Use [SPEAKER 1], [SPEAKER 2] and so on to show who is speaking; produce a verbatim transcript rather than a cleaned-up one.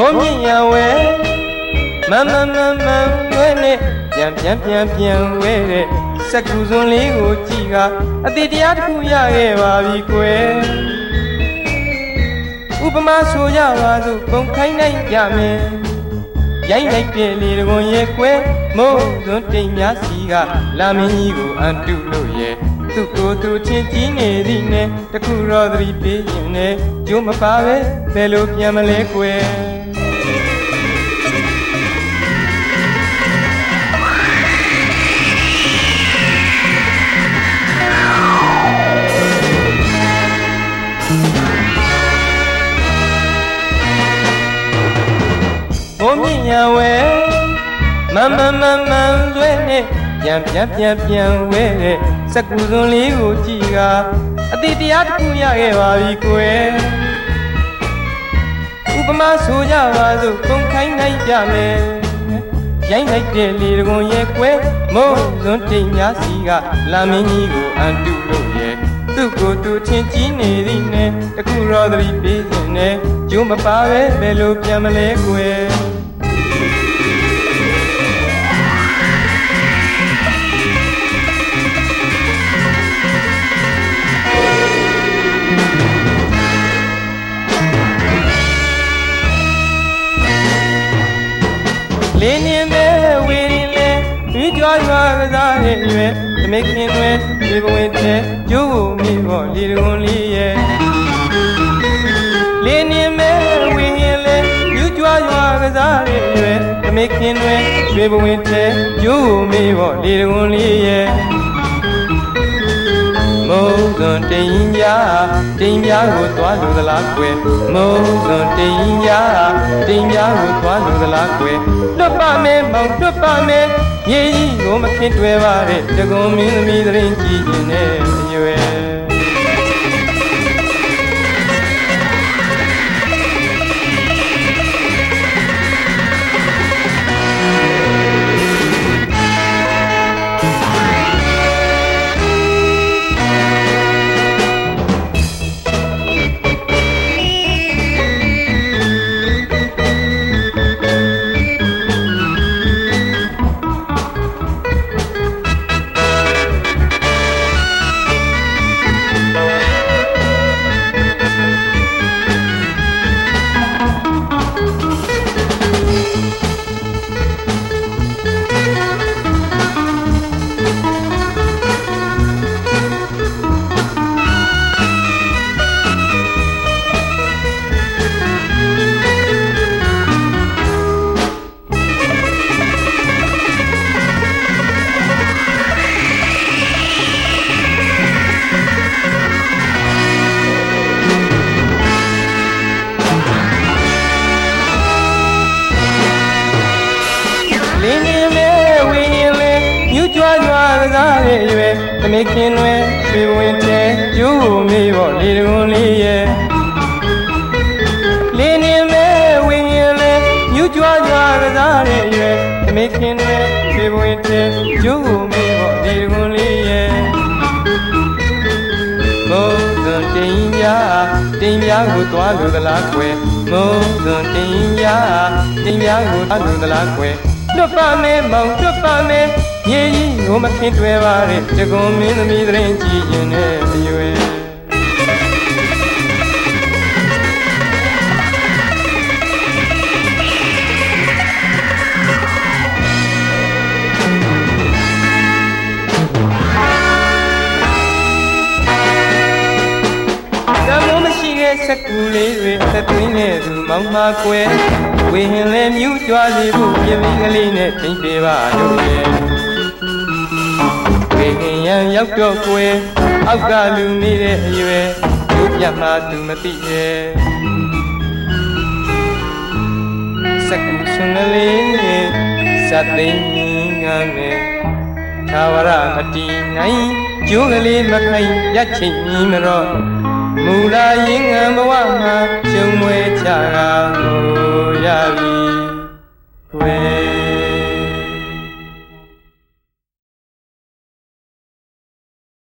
[SPEAKER 1] မိုးမြင့်ရဝဲမမမမဝဲနဲ့ပြန်ပြန်ပြန်ပြန်ဝဲတဲ့စက္ကူစွန်လေးကိုကြည့်ကအတိတရားတစ်ခုရခဲ့ပါပြီကွယ်ဥပမာဆိုရပါစို့ပုံခိုင်းနိုင်ကြမယ်ရိုင်းလိုက်တဲ့လေကွန်ရဲ့ကွယ်မိုးစွန်တိမ်များစီကလာမင်းကြီးကိုအန်တုလို့ရဲ့သူ့ကိုယ်သူချင်းကြီးနေသည်နဲ့တခုတော့သတိပေးရင်နဲ့ကျိုးမပါပဲဘယ်လိုပြန်မလဲကွယ်ဘုံမြညာဝဲမမမမလွဲနဲ့ပြန်ပြန်ပြန်ပြန်ဝဲတဲ့စက္ကူစွန်လေးကိုကြည့်ကအတိတရားတစ်ခုရခဲ့ပါပြီကွယ်ဥပမာဆိုကြပါစို့ပုံခိုင်းနိုင်ကြမယ်ရိုင်းလိုက်တဲ့လေကွန်ရဲ့ကွယ်မိုးစွန်တိမ်များစီကလာမင်းကြီးကိုအန်တုလို့ရဲ့သူ့ကိုယ်သူချင်းကြီးနေသည်နဲ့တခုတော့သတိပေးရင်နဲ့ကျိုးမပါပဲဘယ်လိုပြန်မလဲကွယ်လင်းနေမဲ့ဝေရင်လေဒီကြွားရွာကစားရဲ့ရွယ်သမီးခင်တွေဒီဘဝတဲ့ကျိုးကိုမိဖို့လေကွန်လေးရဲ့လင်းနေမဲ့ဝေရင်လေဒီကြွားရွာကစားရဲ့ရွယ်သမီးခင်တွေဒီဘဝတဲ့ကျိုးကိုမိဖို့လေကွန်လေးရဲ့မိုးစွန်တိမ်ညာတိမ်ညာကိုသွားလို့သလားကွယ်မိုးစွန်တိမ်ညာတိမ်ညာကိုသွားလို့သလားကွယ်လွတ်ပါမယ်မောင်လွတ်ပါမယ်ရေကြီးကိုမခင်တွေ့ပါတဲ့တကုံမင်းသမီးတရင်ကြည့်ရင်နဲ့အရွယ်သမီးခင်တွေပြေဝင်တဲ့ကျိုးကိုမေးဖို့လေကွန်လေးရဲ့လင်းနေမဲ့ဝင်းရင်လေမြူးကြွားကြွားကစားတဲ့ရွယ်သမီးခင်တွေပြေဝင်တဲ့ကျိုးကိုမေးဖို့လေကွန်လေးရဲ့မိုးစွန်တိမ်ညာတိမ်ညာကိုသွားလို့သလားကွယ်မိုးစွန်တိမ်ညာတိမ်ညာကိုသွားလို့သလားကွယ်လွတ်ပါမယ်မောင်လွတ်ပါမယ်ရေကြီးကိုမခင်တွေ့ပါတဲ့တကုံမင်းသမီးတရင်ကြည့်ရင်နဲ့အရွယ်တမိုးမရှိတဲ့စက္ကူလေးတွေအသက်သွင်းနေသူမောင်မကွယ်ဝေရင်လည်းမြူးကြွားစီဖို့ပြင်းကလေးနဲ့ထိမ့်ပေးပါလို့ရဲ့ဝေခင်ရန်ရောက်တော့ကွယ်အောက်ကလူနေတဲ့အရွယ်ကျိုးပြတ်မှသူမသိရဲ့စက္ကူဆွန်ကလေးစသိင်းငန်းနဲ့သာဝရမတီနိုင်ကျိုးကလေးမခိုင်ရချိတ်မီမတော့မူလာရင်ငံဘဝမှာကျုံွယ်ချတာ